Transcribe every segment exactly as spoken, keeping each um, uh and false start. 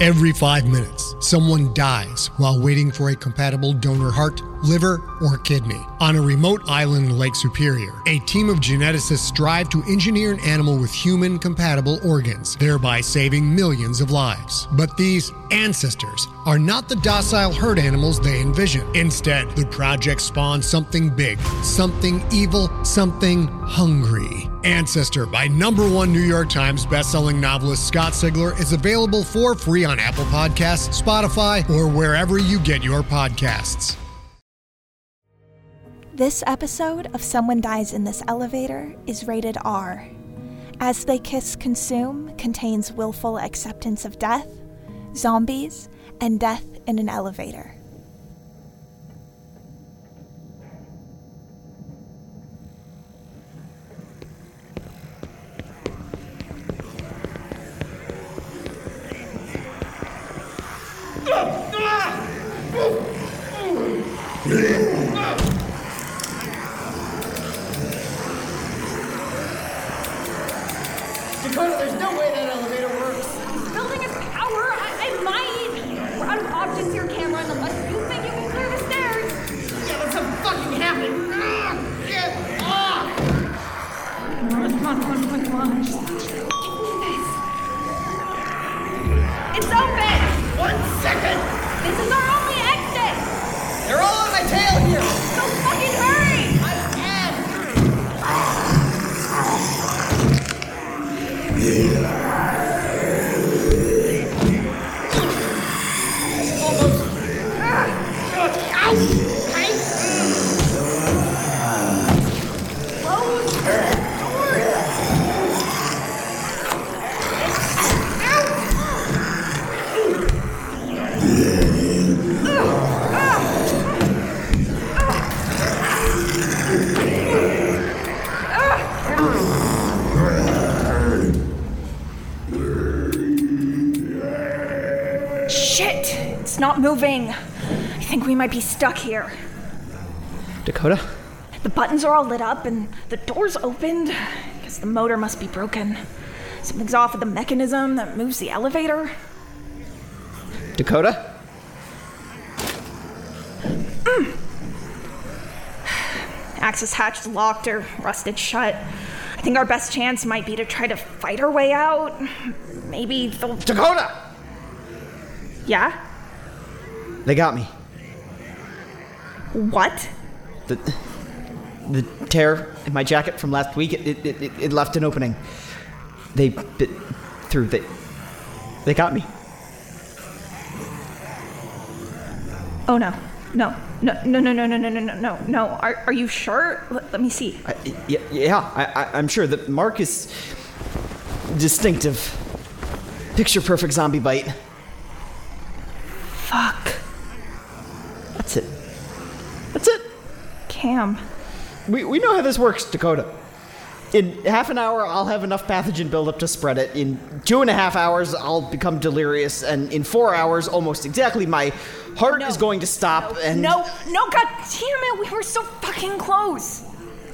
Every five minutes, someone dies while waiting for a compatible donor heart, liver, or kidney. On a remote island in Lake Superior, a team of geneticists strive to engineer an animal with human-compatible organs, thereby saving millions of lives. But these ancestors are not the docile herd animals they envision. Instead, the project spawns something big, something evil, something hungry. Ancestor by number one New York Times bestselling novelist Scott Sigler is available for free on Apple Podcasts, Spotify, or wherever you get your podcasts. This episode of Someone Dies in This Elevator is rated R. As They Kiss Consume contains willful acceptance of death, zombies, and death in an elevator. Dakota, there's no way that elevator works. This building has power. I, I might. We're out of options here, Cameron, unless you think you can clear the stairs. Yeah, that's not fucking happening. Ah, get off! Come on, come on, come on, come on, come on. Just, just give me this. It's open! One second! This is our only exit! They're all on my tail here! So fucking hurry! I can! Almost. Ow! Hey! Close the door! Shit! It's not moving. I think we might be stuck here. Dakota? The buttons are all lit up and the door's opened. I guess the motor must be broken. Something's off with the mechanism that moves the elevator. Dakota? Mm. Access hatch is locked or rusted shut. I think our best chance might be to try to fight our way out. Maybe they'll... Dakota! Yeah? They got me. What? The the tear in my jacket from last week, it it, it, it left an opening. They bit through. They they got me. Oh no. No. No, no, no, no, no, no, no, no, no, no. Are, are you sure? Let, let me see. I, yeah, yeah I, I, I'm sure. The mark is distinctive. Picture-perfect zombie bite. Fuck. That's it. That's it. Cam. We we know how this works, Dakota. In half an hour, I'll have enough pathogen buildup to spread it. In two and a half hours, I'll become delirious. And in four hours, almost exactly, my heart No. is going to stop No, and... No, no, god damn it, we were so fucking close.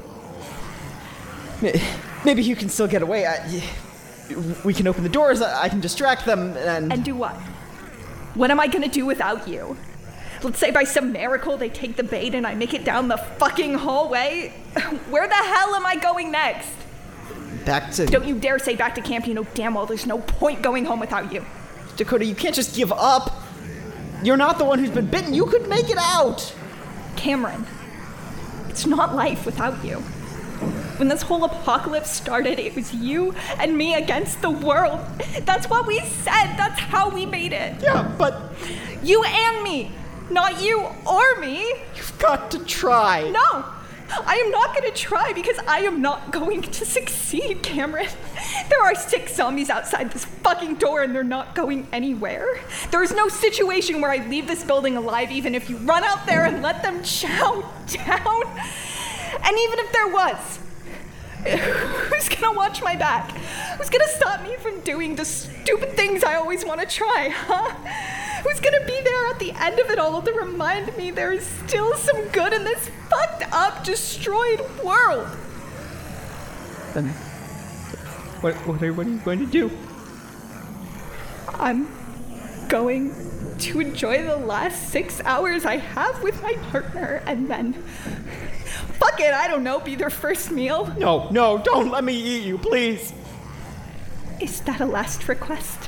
Maybe you can still get away. I, we can open the doors, I, I can distract them, and... And do what? What am I gonna do without you? Let's say by some miracle they take the bait and I make it down the fucking hallway. Where the hell am I going next? Back to... Don't you dare say back to camp. You know damn well there's no point going home without you. Dakota, you can't just give up. You're not the one who's been bitten. You could make it out. Cameron, it's not life without you. When this whole apocalypse started, it was you and me against the world. That's what we said. That's how we made it. Yeah, but... You and me. Not you or me. You've got to try. No, I am not going to try because I am not going to succeed, Cameron. There are six zombies outside this fucking door and they're not going anywhere. There is no situation where I leave this building alive even if you run out there and let them chow down. And even if there was, who's going to watch my back? Who's going to stop me from doing the stupid things I always want to try, huh? Who's gonna be there at the end of it all to remind me there is still some good in this fucked up, destroyed world? Then, what, what, are, what are you going to do? I'm going to enjoy the last six hours I have with my partner and then, fuck it, I don't know, be their first meal. No, no, don't let me eat you, please. Is that a last request?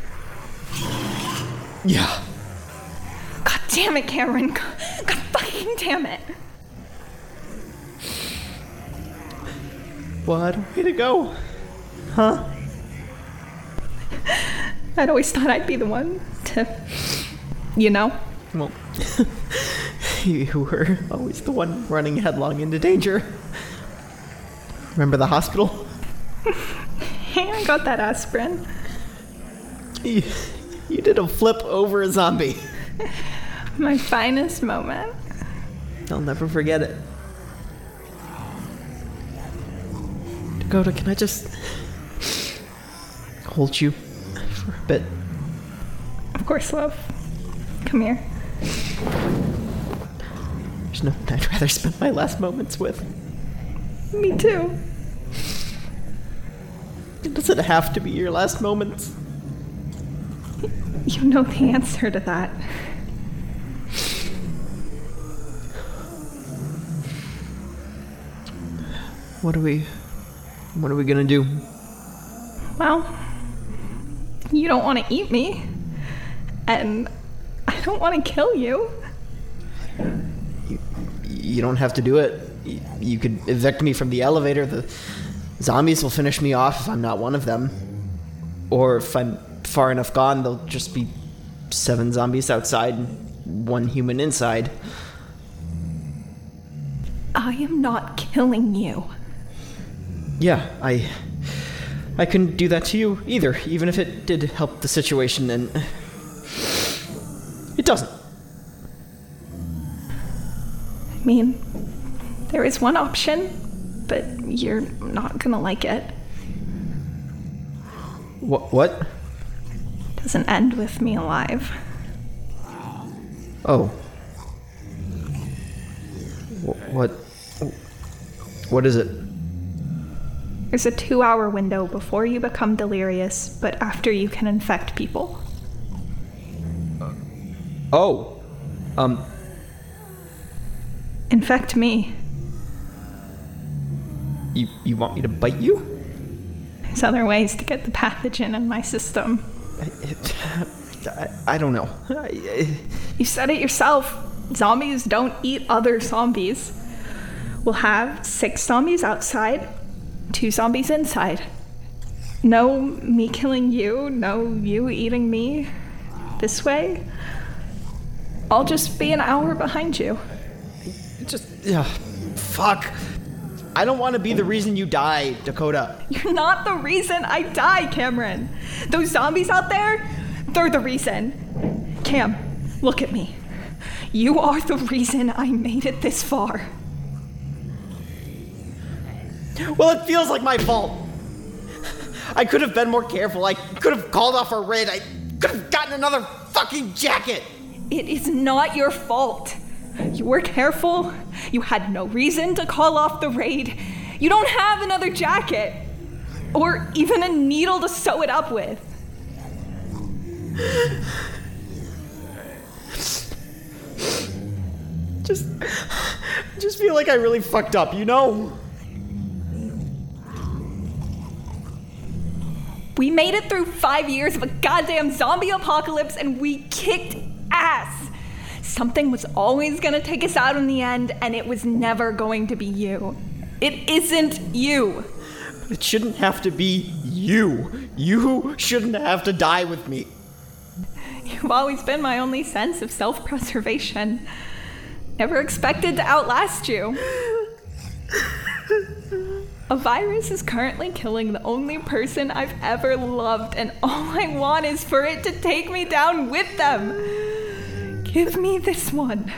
Yeah. God damn it, Cameron. God, God fucking damn it. What a way to go. Huh? I'd always thought I'd be the one to, you know? Well, you were always the one running headlong into danger. Remember the hospital? Hey, I got that aspirin. You, you did a flip over a zombie. My finest moment. I'll never forget it. Dakota, can I just hold you for a bit? Of course, love. Come here. There's no one I'd rather spend my last moments with. Me too. Does it have to be your last moments? You know the answer to that. What are we... What are we gonna do? Well, you don't want to eat me. And I don't want to kill you. You, you don't have to do it. You, you could evict me from the elevator. The zombies will finish me off if I'm not one of them. Or if I'm far enough gone, there'll just be seven zombies outside and one human inside. I am not killing you. Yeah, I... I couldn't do that to you either, even if it did help the situation, and... It doesn't. I mean, there is one option, but you're not gonna like it. What? What? Doesn't end with me alive. Oh. What? What is it? There's a two-hour window before you become delirious, but after you can infect people. Oh. Um. Infect me. You you want me to bite you? There's other ways to get the pathogen in my system. I, I, I don't know. I, I, You said it yourself. Zombies don't eat other zombies. We'll have six zombies outside, two zombies inside. No me killing you, no you eating me. This way, I'll just be an hour behind you. just... Yeah. Fuck. I don't want to be the reason you die, Dakota. You're not the reason I die, Cameron. Those zombies out there, they're the reason. Cam, look at me. You are the reason I made it this far. Well, it feels like my fault. I could have been more careful. I could have called off a raid. I could have gotten another fucking jacket. It is not your fault. You were careful. You had no reason to call off the raid. You don't have another jacket. Or even a needle to sew it up with. Just... Just feel like I really fucked up, you know? We made it through five years of a goddamn zombie apocalypse and we kicked ass. Something was always gonna take us out in the end, and it was never going to be you. It isn't you. But it shouldn't have to be you. You shouldn't have to die with me. You've always been my only sense of self-preservation. Never expected to outlast you. A virus is currently killing the only person I've ever loved, and all I want is for it to take me down with them. Give me this one.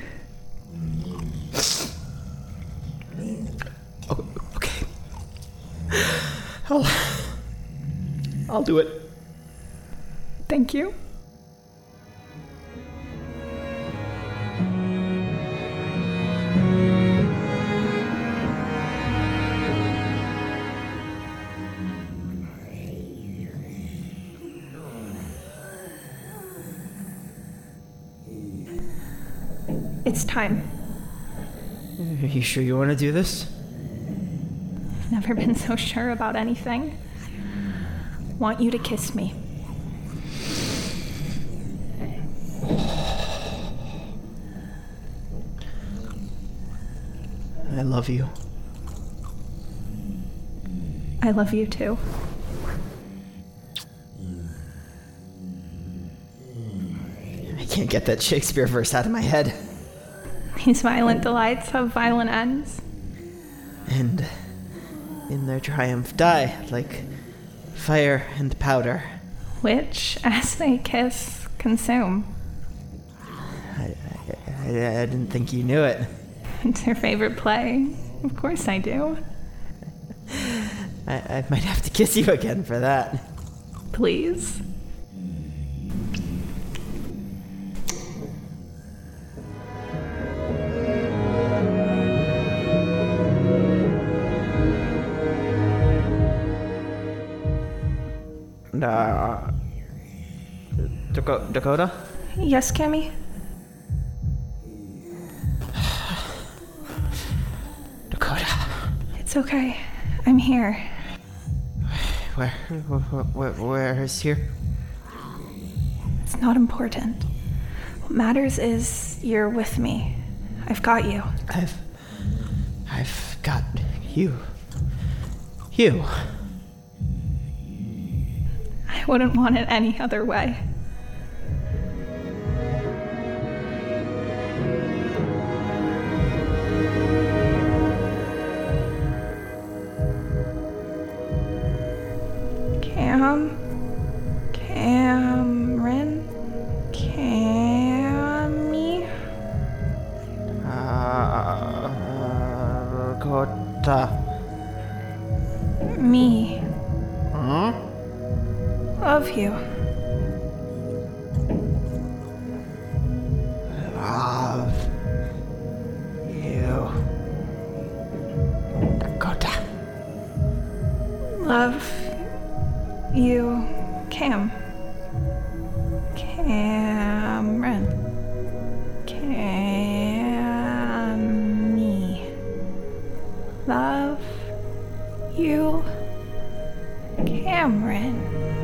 Okay. I'll... I'll do it. Thank you. It's time. Are you sure you want to do this? I've never been so sure about anything. Want you to kiss me. I love you. I love you too. I can't get that Shakespeare verse out of my head. These violent delights have violent ends. And in their triumph die like fire and powder. Which, as they kiss, consume. I, I, I, I didn't think you knew it. It's your favorite play. Of course I do. I, I might have to kiss you again for that. Please. Uh, Daco- Dakota? Yes, Cammy? Dakota. It's okay. I'm here. Where, where, where is here? It's not important. What matters is you're with me. I've got you. I've, I've got you. You. I wouldn't want it any other way. Cam, Cameron, Cammy. Uh, Dakota. Me. Huh? Love you. Love you. Dakota. Love you, Cam. Cameron. Cammy. Love you, Cameron.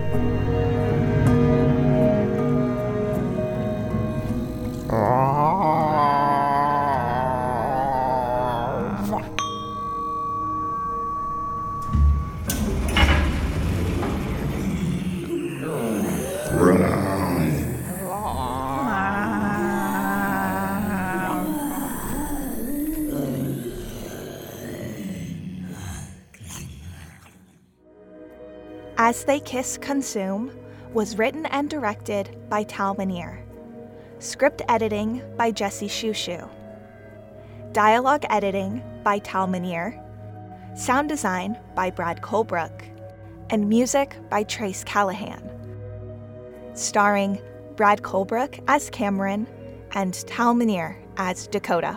As They Kiss Consume was written and directed by Tal Minear. Script editing by Jesse Shushu. Dialogue editing by Tal Minear. Sound design by Brad Colebrook. And music by Trace Callahan. Starring Brad Colebrook as Cameron and Tal Minear as Dakota.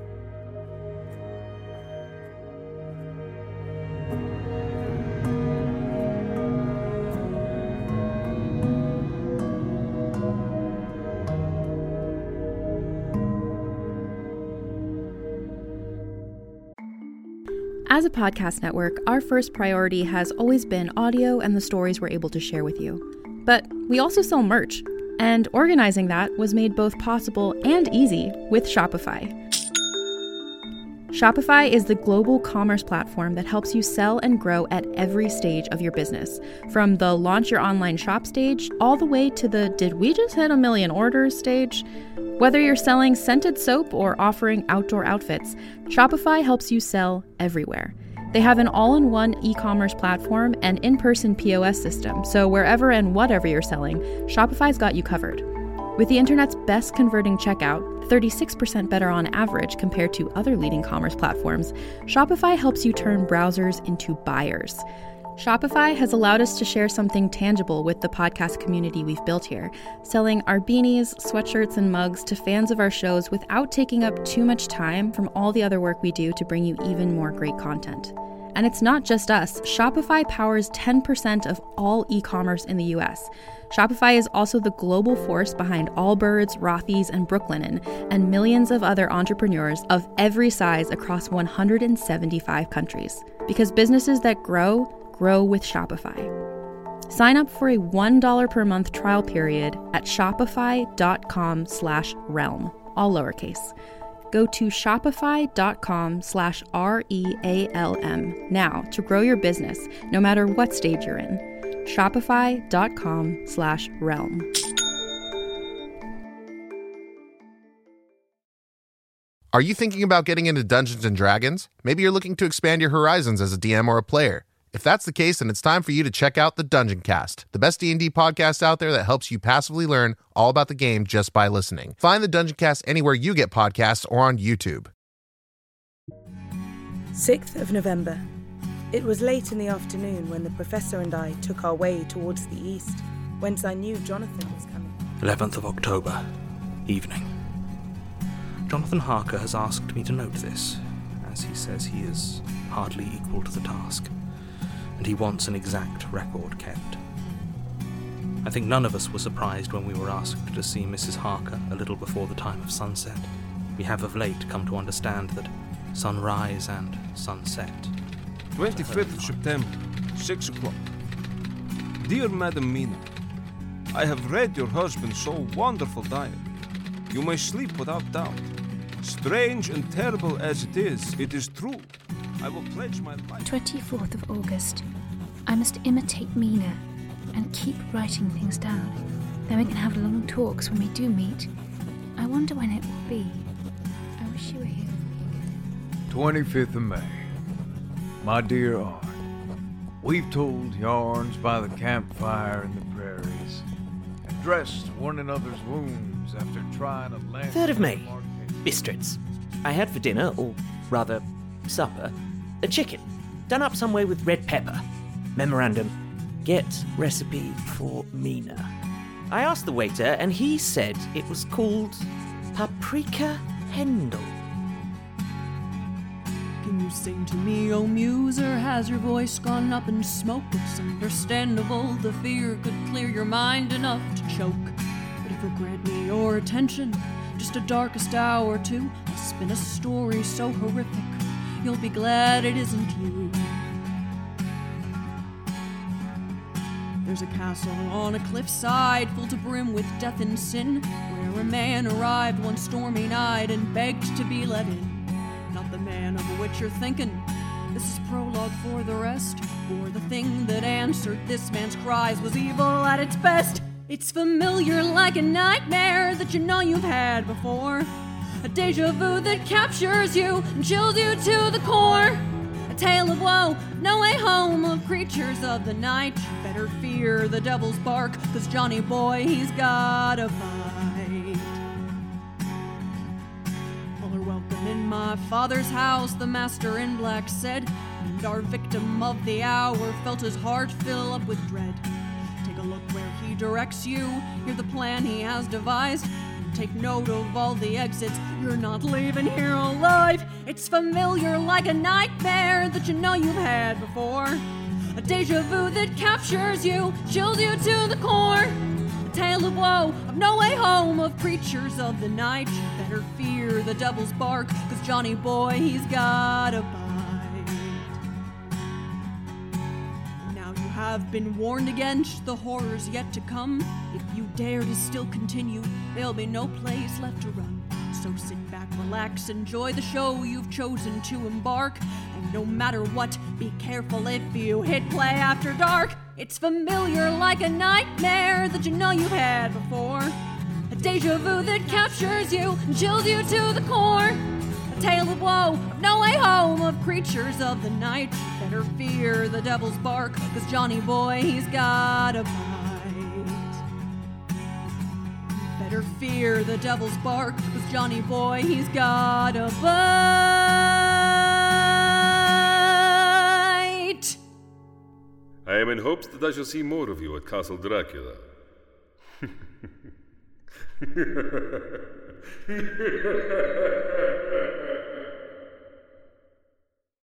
As a podcast network, our first priority has always been audio and the stories we're able to share with you. But we also sell merch, and organizing that was made both possible and easy with Shopify. Shopify is the global commerce platform that helps you sell and grow at every stage of your business, from the launch your online shop stage all the way to the did we just hit a million orders stage. Whether you're selling scented soap or offering outdoor outfits, Shopify helps you sell everywhere. They have an all-in-one e-commerce platform and in-person P O S system, so wherever and whatever you're selling, Shopify's got you covered. With the internet's best converting checkout, thirty-six percent better on average compared to other leading commerce platforms, Shopify helps you turn browsers into buyers. Shopify has allowed us to share something tangible with the podcast community we've built here, selling our beanies, sweatshirts, and mugs to fans of our shows without taking up too much time from all the other work we do to bring you even more great content. And it's not just us. Shopify powers ten percent of all e-commerce in the U S. Shopify is also the global force behind Allbirds, Rothy's, and Brooklinen, and millions of other entrepreneurs of every size across one hundred seventy-five countries. Because businesses that grow, grow with Shopify. Sign up for a one dollar per month trial period at shopify.com slash realm, all lowercase. Go to shopify.com slash R-E-A-L-M now to grow your business, no matter what stage you're in. Shopify.com slash realm. Are you thinking about getting into Dungeons and Dragons? Maybe you're looking to expand your horizons as a D M or a player. If that's the case, then it's time for you to check out the Dungeon Cast, the best D and D podcast out there that helps you passively learn all about the game just by listening. Find the Dungeon Cast anywhere you get podcasts or on YouTube. sixth of November. It was late in the afternoon when the Professor and I took our way towards the east, whence I knew Jonathan was coming. eleventh of October, evening. Jonathan Harker has asked me to note this, as he says he is hardly equal to the task, and he wants an exact record kept. I think none of us were surprised when we were asked to see Missus Harker a little before the time of sunset. We have of late come to understand that sunrise and sunset. twenty-fifth of September, six o'clock. Dear Madam Mina, I have read your husband's so wonderful diary. You may sleep without doubt. Strange and terrible as it is, it is true. I will pledge my life. twenty-fourth of August. I must imitate Mina and keep writing things down. Then we can have long talks when we do meet. I wonder when it will be. I wish you were here with me again. twenty-fifth of May. My dear Art, we've told yarns by the campfire in the prairies and dressed one another's wounds after trying to land. third of May. Bistritz. I had for dinner, or rather, supper, a chicken, done up some way with red pepper. Memorandum, get recipe for Mina. I asked the waiter, and he said it was called Paprika Hendel. Can you sing to me, O muse, or has your voice gone up in smoke? It's understandable, the fear could clear your mind enough to choke. But if you grant me your attention, just a darkest hour or two, I'll spin a story so horrific, you'll be glad it isn't you. There's a castle on a cliffside, full to brim with death and sin, where a man arrived one stormy night and begged to be let in. Not the man of which you're thinking, this is prologue for the rest, for the thing that answered this man's cries was evil at its best. It's familiar like a nightmare that you know you've had before, a deja vu that captures you and chills you to the core. A tale of woe, no way home, of creatures of the night. You better fear the devil's bark, cause Johnny boy, he's got a bite. All are welcome in my father's house, the master in black said, and our victim of the hour felt his heart fill up with dread. Take a look where he directs you, hear the plan he has devised, and take note of all the exits. You're not leaving here alive. It's familiar like a nightmare that you know you've had before, a deja vu that captures you, chills you to the core. A tale of woe, of no way home, of creatures of the night. You better fear the devil's bark, cause Johnny boy, he's got a bite. Have been warned against the horrors yet to come. If you dare to still continue, there'll be no place left to run. So sit back, relax, enjoy the show you've chosen to embark. And no matter what, be careful if you hit play after dark. It's familiar like a nightmare that you know you've had before, a deja vu that captures you and chills you to the core. A tale of woe, of no way home, of creatures of the night. You better fear the devil's bark, cause Johnny boy, he's got a bite. You better fear the devil's bark, cause Johnny boy, he's got a bite. I am in hopes that I shall see more of you at Castle Dracula.